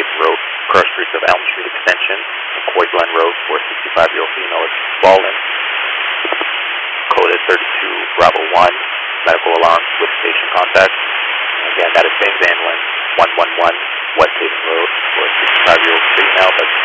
Haven Road, cross streets of Elm Street Extension, McCoy Glen Road for a 65-year-old female is fallen. Coded 32 Bravo 1, medical alarm with station contact. Again, that is James Anlin, 111 West Haven Road for a 65-year-old female that's